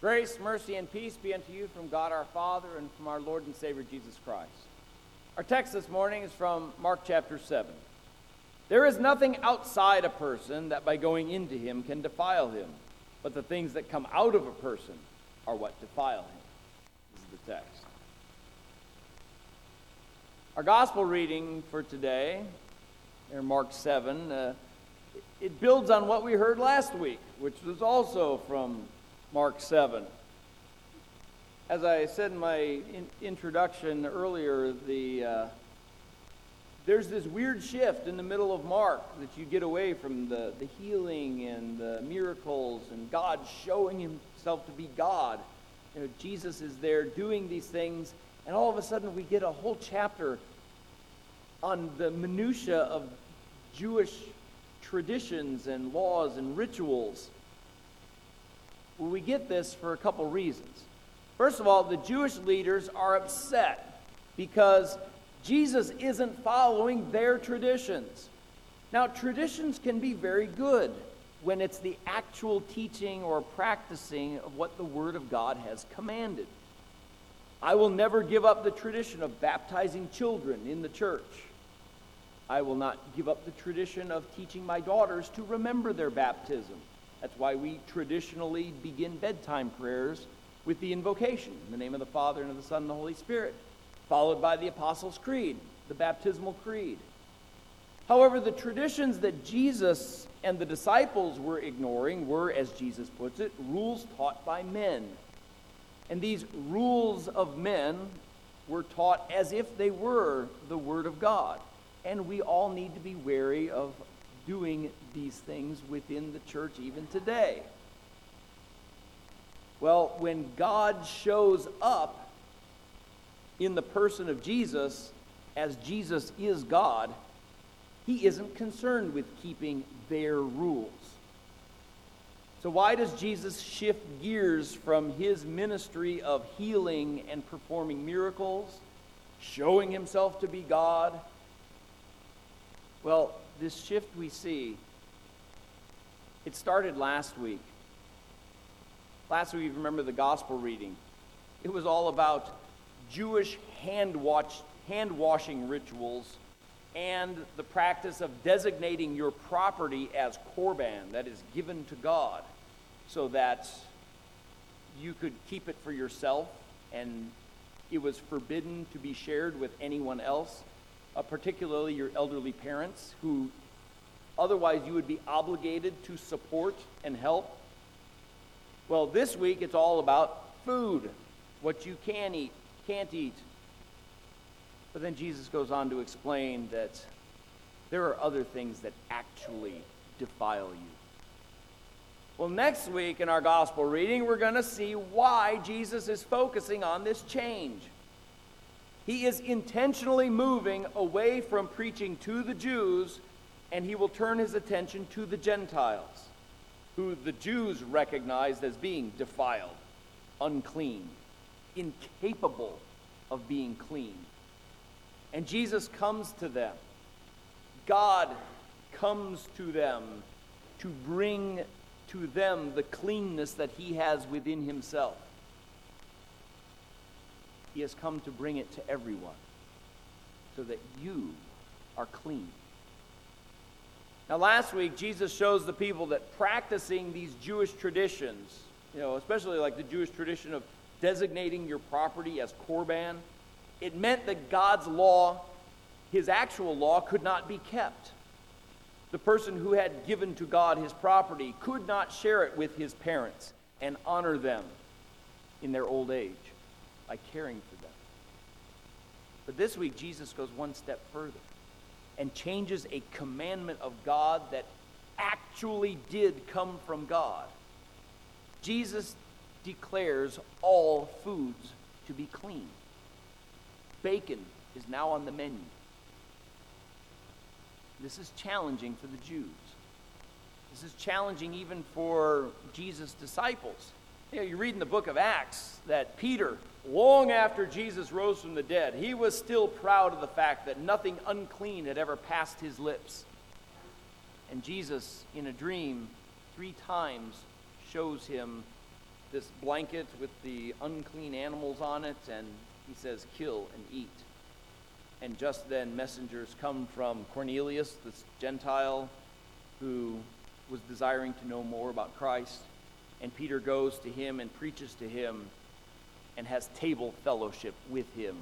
Grace, mercy, and peace be unto you from God our Father and from our Lord and Savior Jesus Christ. Our text this morning is from Mark chapter 7. There is nothing outside a person that by going into him can defile him, but the things that come out of a person are what defile him. This is the text. Our gospel reading for today, in Mark 7, it builds on what we heard last week, which was also from Mark 7. As I said in my introduction earlier, there's this weird shift in the middle of Mark that you get away from the healing and the miracles and God showing himself to be God. You know, Jesus is there doing these things, and all of a sudden we get a whole chapter on the minutia of Jewish traditions and laws and rituals. Well, we get this for a couple reasons. First of all, the Jewish leaders are upset because Jesus isn't following their traditions. Now, traditions can be very good when it's the actual teaching or practicing of what the Word of God has commanded. I will never give up the tradition of baptizing children in the church. I will not give up the tradition of teaching my daughters to remember their baptism. That's why we traditionally begin bedtime prayers with the invocation, in the name of the Father, and of the Son, and the Holy Spirit, followed by the Apostles' Creed, the baptismal creed. However, the traditions that Jesus and the disciples were ignoring were, as Jesus puts it, rules taught by men. And these rules of men were taught as if they were the Word of God. And we all need to be wary of doing these things within the church even today. Well, when God shows up in the person of Jesus, as Jesus is God, he isn't concerned with keeping their rules. So why does Jesus shift gears from his ministry of healing and performing miracles, showing himself to be God? Well, this shift we see, it started last week. Last week, remember the gospel reading. It was all about Jewish hand washing rituals and the practice of designating your property as korban, that is given to God, so that you could keep it for yourself and it was forbidden to be shared with anyone else. Particularly your elderly parents, who otherwise you would be obligated to support and help. Well, this week it's all about food, what you can eat, can't eat. But then Jesus goes on to explain that there are other things that actually defile you. Well, next week in our gospel reading, we're going to see why Jesus is focusing on this change. He is intentionally moving away from preaching to the Jews, and he will turn his attention to the Gentiles, who the Jews recognized as being defiled, unclean, incapable of being clean. And Jesus comes to them. God comes to them to bring to them the cleanness that he has within himself. He has come to bring it to everyone so that you are clean. Now, last week, Jesus shows the people that practicing these Jewish traditions, especially like the Jewish tradition of designating your property as korban, it meant that God's law, his actual law, could not be kept. The person who had given to God his property could not share it with his parents and honor them in their old age by caring for them. But this week, Jesus goes one step further and changes a commandment of God that actually did come from God. Jesus declares all foods to be clean. Bacon is now on the menu. This is challenging for the Jews. This is challenging even for Jesus' disciples. You read in the book of Acts that Peter, long after Jesus rose from the dead, he was still proud of the fact that nothing unclean had ever passed his lips. And Jesus, in a dream, 3 times shows him this blanket with the unclean animals on it, and he says, kill and eat. And just then messengers come from Cornelius, this Gentile who was desiring to know more about Christ. And Peter goes to him and preaches to him and has table fellowship with him.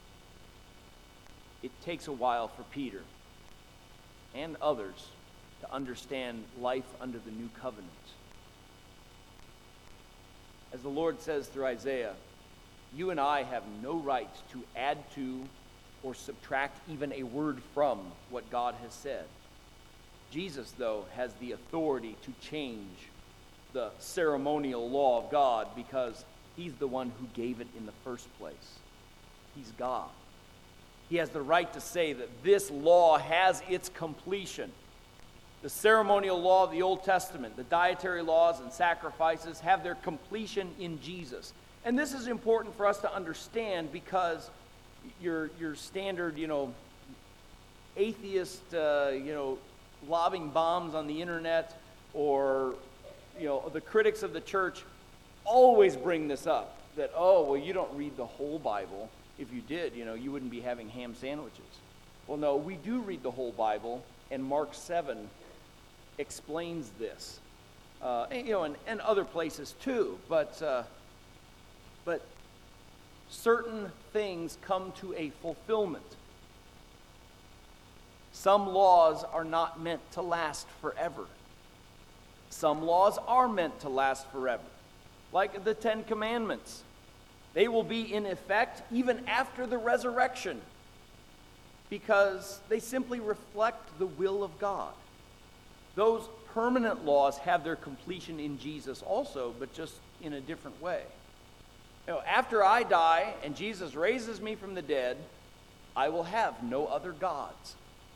It takes a while for Peter and others to understand life under the new covenant. As the Lord says through Isaiah, you and I have no right to add to or subtract even a word from what God has said. Jesus, though, has the authority to change the ceremonial law of God because he's the one who gave it in the first place. He's God. He has the right to say that this law has its completion. The ceremonial law of the Old Testament, the dietary laws and sacrifices have their completion in Jesus. And this is important for us to understand because your standard, atheist, lobbing bombs on the internet or, the critics of the church always bring this up, that, you don't read the whole Bible. If you did, you wouldn't be having ham sandwiches. Well, no, we do read the whole Bible, and Mark 7 explains this, and other places too. But certain things come to a fulfillment. Some laws are not meant to last forever. Some laws are meant to last forever, like the Ten Commandments. They will be in effect even after the resurrection because they simply reflect the will of God. Those permanent laws have their completion in Jesus also, but just in a different way. After I die and Jesus raises me from the dead, I will have no other gods.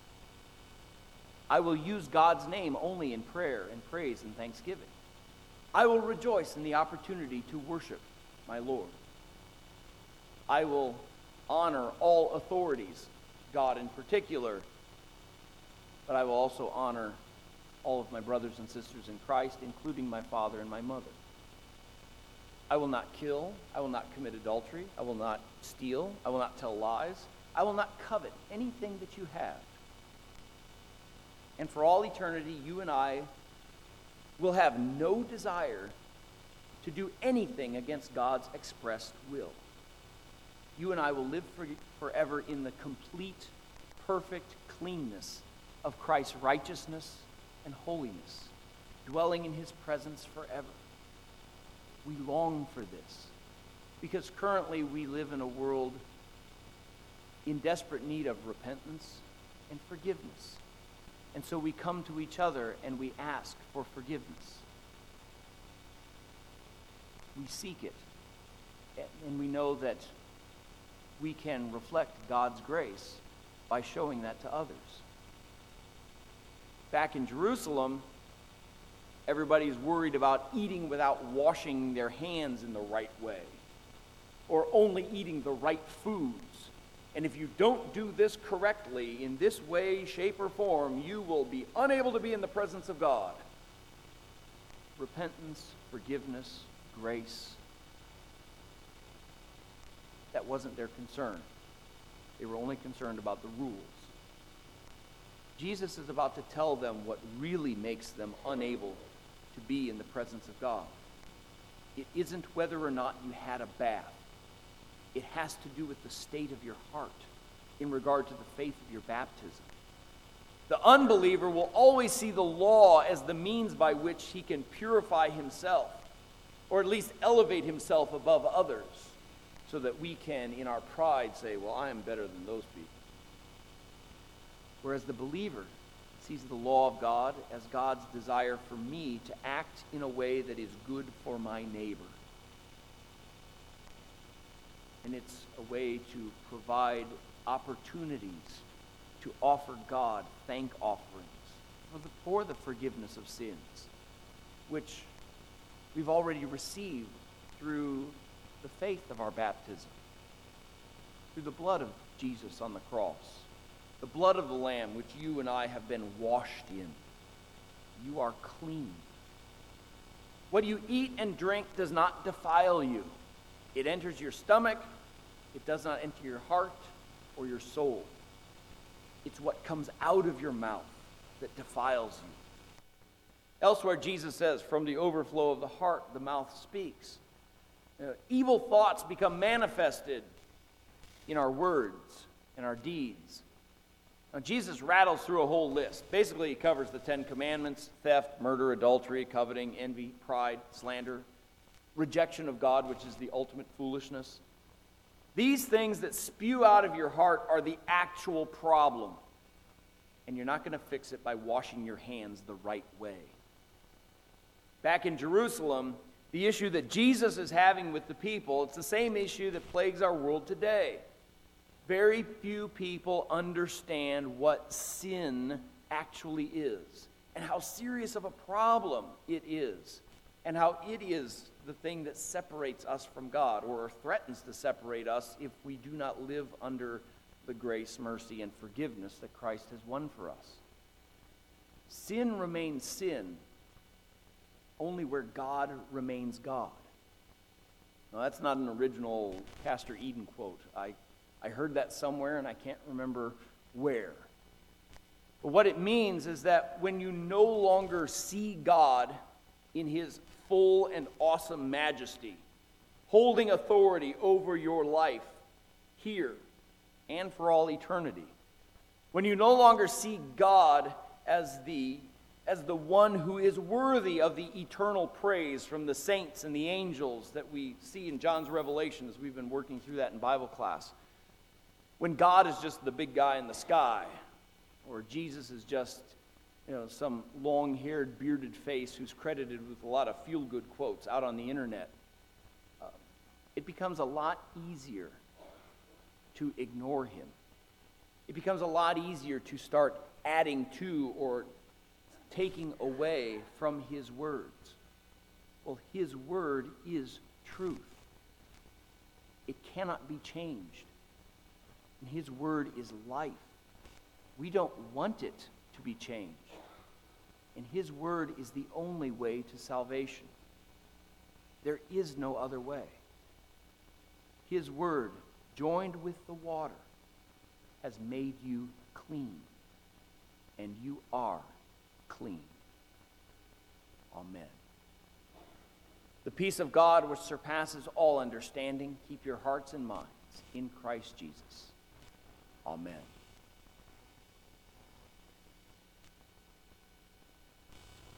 I will use God's name only in prayer and praise and thanksgiving. I will rejoice in the opportunity to worship my Lord. I will honor all authorities, God in particular, but I will also honor all of my brothers and sisters in Christ, including my father and my mother. I will not kill. I will not commit adultery. I will not steal. I will not tell lies. I will not covet anything that you have. And for all eternity, you and I will have no desire to do anything against God's expressed will. You and I will live forever in the complete, perfect cleanness of Christ's righteousness and holiness, dwelling in his presence forever. We long for this because currently we live in a world in desperate need of repentance and forgiveness. And so we come to each other and we ask for forgiveness. We seek it. And we know that we can reflect God's grace by showing that to others. Back in Jerusalem, everybody's worried about eating without washing their hands in the right way, or only eating the right foods. And if you don't do this correctly, in this way, shape, or form, you will be unable to be in the presence of God. Repentance, forgiveness, grace. That wasn't their concern. They were only concerned about the rules. Jesus is about to tell them what really makes them unable to be in the presence of God. It isn't whether or not you had a bath. It has to do with the state of your heart in regard to the faith of your baptism. The unbeliever will always see the law as the means by which he can purify himself, or at least elevate himself above others, so that we can, in our pride, say, well, I am better than those people. Whereas the believer sees the law of God as God's desire for me to act in a way that is good for my neighbor. And it's a way to provide opportunities to offer God thank offerings for the forgiveness of sins, which we've already received through the faith of our baptism, through the blood of Jesus on the cross, the blood of the Lamb which you and I have been washed in. You are clean. What you eat and drink does not defile you. It enters your stomach. It does not enter your heart or your soul. It's what comes out of your mouth that defiles you. Elsewhere, Jesus says, from the overflow of the heart, the mouth speaks. Evil thoughts become manifested in our words and our deeds. Now, Jesus rattles through a whole list. Basically, he covers the 10 Commandments: theft, murder, adultery, coveting, envy, pride, slander, rejection of God, which is the ultimate foolishness. These things that spew out of your heart are the actual problem. And you're not going to fix it by washing your hands the right way. Back in Jerusalem, the issue that Jesus is having with the people, it's the same issue that plagues our world today. Very few people understand what sin actually is and how serious of a problem it is and how it is the thing that separates us from God or threatens to separate us if we do not live under the grace, mercy, and forgiveness that Christ has won for us. Sin remains sin only where God remains God. Now, that's not an original Pastor Eden quote. I heard that somewhere, and I can't remember where. But what it means is that when you no longer see God in his full and awesome majesty, holding authority over your life here and for all eternity, when you no longer see God as the one who is worthy of the eternal praise from the saints and the angels that we see in John's Revelation as we've been working through that in Bible class, when God is just the big guy in the sky, or Jesus is just, some long-haired, bearded face who's credited with a lot of feel-good quotes out on the internet, it becomes a lot easier to ignore him. It becomes a lot easier to start adding to or taking away from his words. Well, his word is truth. It cannot be changed. And his word is life. We don't want it to be changed. And his word is the only way to salvation. There is no other way. His word, joined with the water, has made you clean. And you are clean. Amen. The peace of God, which surpasses all understanding, keep your hearts and minds in Christ Jesus. Amen.